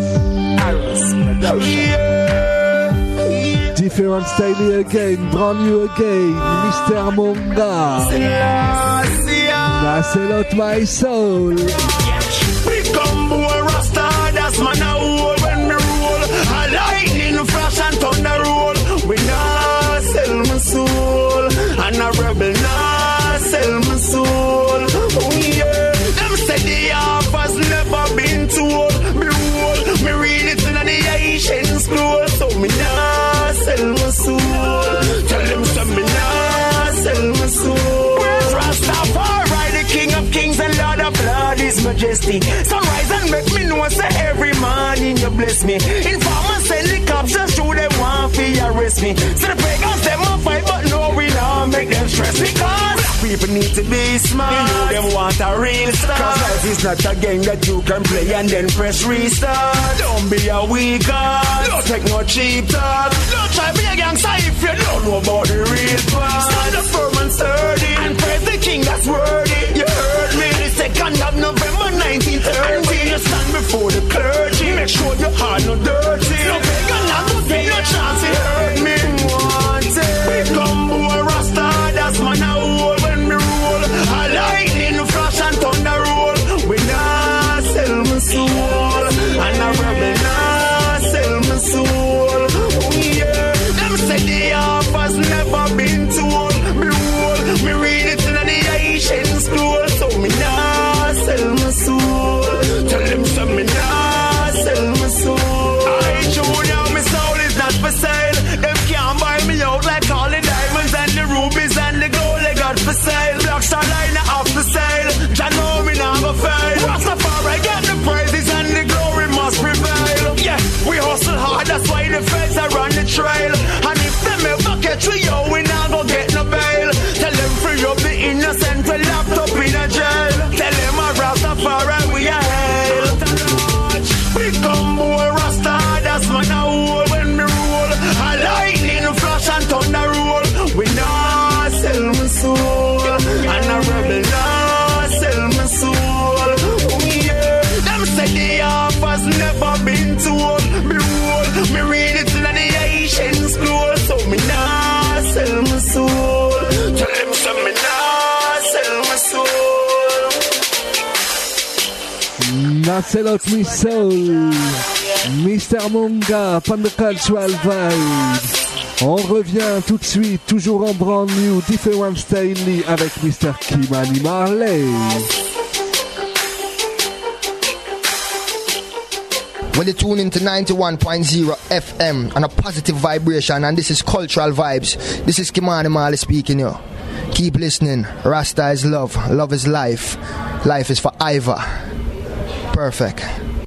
Different style again, brand new again, Mr. Monga. That's a lot my soul. Become more Rasta, that's man a hole when me roll. A lightning flash and thunder roll. We nah sell my soul, and a rebel nah sell my soul. Oh yeah, them say the half has never been told. Behold, me read it in the Asian scroll. So me nah sell my soul. Tell them some me nah sell my soul. Where's Rastafari, the King of Kings and Lord of Lords, His Majesty? Sunrise and make me know say every morning you bless me. Informers send the cops just show them one for arrest me. So the pagans them a fight but no we don't make them stress because we people need to be smart. You know them want a real start. Cause life is not a game that you can play and then press restart. Don't be a weak heart. Don't take no cheap talk. Don't try be a gangster if you don't know about the real part. Stand up firm and sturdy and praise the king that's worthy. You heard me the 2nd of November 1930. And when you stand before the clergy, make sure your heart no dirty. No pagan and no take no chance. You heard me wanted. We come boy Rasta, that's man a hole when we roll. A lightning flash and thunder roll. We nah sell my soul, and a rebel nah sell my soul. Oh yeah, them say the offer's never been told. Me read it in the Asian school. So me nah sell my soul. Tell them so me nah sell my soul. I Junior, my soul is not for sale. Them can't buy me out like all the diamonds and the rubies and the gold they got for sale. Black Star Line off the sale. Jah know me nah go fail. Rastafari get the praises and the glory must prevail. Yeah, we hustle hard, that's why the feds are on the trail. And if them ever catch we, yo, we nah go get no bail. Tell them free up the innocent, we locked up in a jail. Tell them a Rastafari we a hail. We come boy Rasta, that's man a hole when me roll. A lightning flash and thunder roll. We nah sell my soul, and a rebel nah sell my soul. Oh yeah, them say the offer's never been told. Me roll, me read it in the Asian school. So me nah sell my soul. Tell them so me nah sell my soul. Nah sell out me soul. Mr. Munga, from the Cultural Vibes. On revient tout de suite, toujours en brand new, Different Stanley avec Mr. Kimani Marley. When you tune into 91.0 FM on a positive vibration, and this is Cultural Vibes. This is Kimani Marley speaking here. Keep listening. Rasta is love. Love is life. Life is forever. Perfect.